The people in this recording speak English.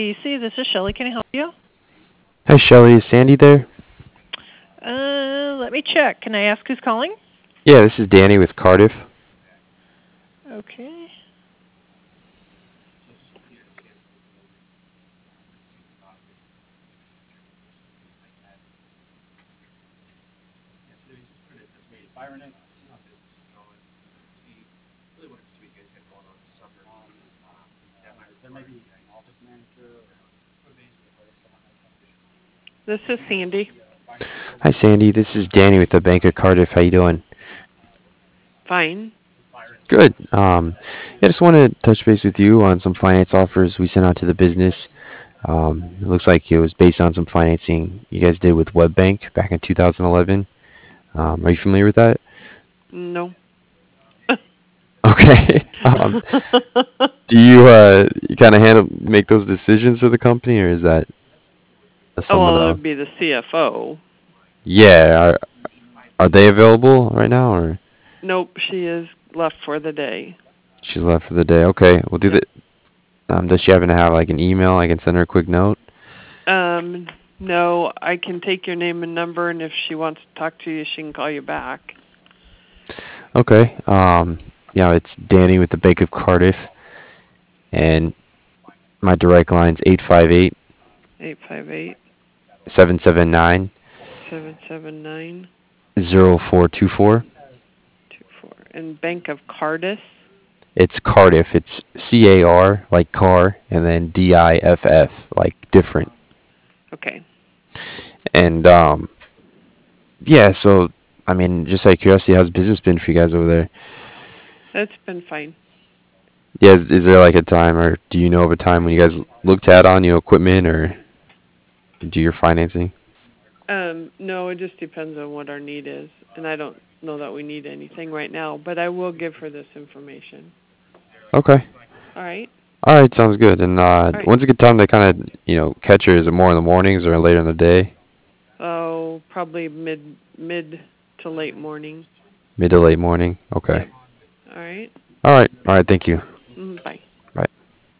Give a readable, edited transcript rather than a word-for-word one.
AC, this is Shelley. Can I help you? Hi, Shelly. Is Sandy there? Let me check. Can I ask who's calling? Yeah, this is Danny with Cardiff. Okay. This is Sandy. Hi, Sandy. This is Danny with the Bank of Cardiff. How you doing? Fine. Good. Yeah, just want to touch base with you on some finance offers we sent out to the business. It looks like it was based on some financing you guys did with WebBank back in 2011. Are you familiar with that? No. Okay. Do you kind of make those decisions for the company, or is that someone Well, it else? would be the CFO. Yeah. Are they available right now, or Nope, she is left for the day. she's left for the day? Okay. We'll do Yep. the. Does she happen to have like an email? I can send her a quick note. Um, no, I can take your name and number, and if she wants to talk to you, she can call you back. Okay. Yeah, it's Danny with the Bank of Cardiff, and my direct line's 858 858 779 779 0424. 24. And Bank of Cardis. It's Cardiff. It's CAR like car, and then DIFF like different. Okay. And yeah. So I mean, just out of curiosity, how's business been for you guys over there? That's been fine. Yeah. Is there like a time, or do you know of a time when you guys looked at on equipment or do your financing? No, it just depends on what our need is, and I don't know that we need anything right now, but I will give her this information. Okay. All right? All right, sounds good. And All right. when's a good time to kind of, catch her? Is it more in the mornings or later in the day? Oh, probably mid to late morning. Mid to late morning? Okay. Yep. All right. All right. All right, thank you.